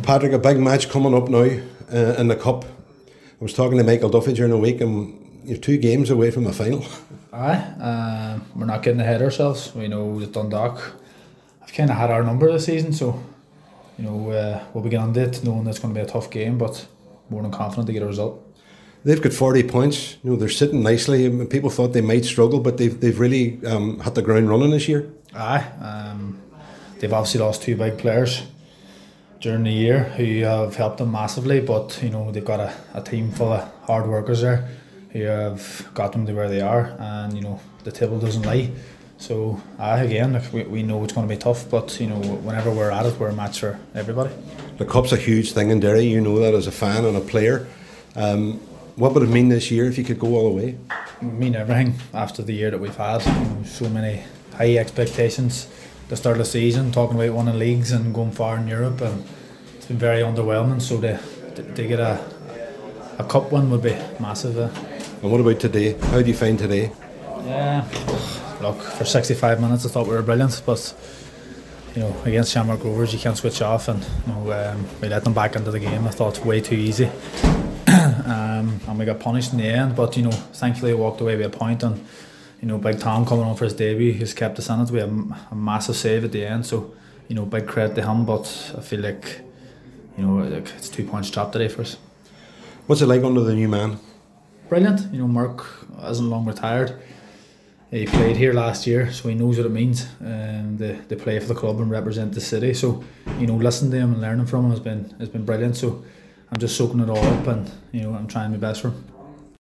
Patrick, a big match coming up now in the Cup. I was talking to Michael Duffy during the week, and you're 2 games away from the final. Aye, we're not getting ahead of ourselves. We know that Dundalk have kind of had our number this season, so we'll be getting on it knowing that it's going to be a tough game, but more than confident to get a result. They've got 40 points. They're sitting nicely. People thought they might struggle, but they've really hit the ground running this year. Aye, they've obviously lost 2 big players during the year who have helped them massively, but they've got a team full of hard workers there who have got them to where they are, and the table doesn't lie. So again, we know it's going to be tough, but whenever we're at it, we're a match for everybody. The Cup's a huge thing in Derry. You know that as a fan and a player. What would it mean this year if you could go all the way? It would mean everything after the year that we've had. So many high expectations. The start of the season, talking about winning leagues and going far in Europe, and it's been very underwhelming. So to get a cup win would be massive. And what about today? How do you find today? Yeah, look, for 65 minutes I thought we were brilliant, but against Shamrock Rovers you can't switch off, and we let them back into the game. I thought way too easy, and we got punished in the end. But thankfully we walked away with a point, and Big Tom coming on for his debut, he's kept us in it. We had a massive save at the end, so big credit to him. But I feel like it's 2 points dropped today for us. What's it like under the new man? Brilliant. Mark isn't long retired. He played here last year, so he knows what it means. They play for the club and represent the city. So listening to him and learning from him has been brilliant. So I'm just soaking it all up, and I'm trying my best for him.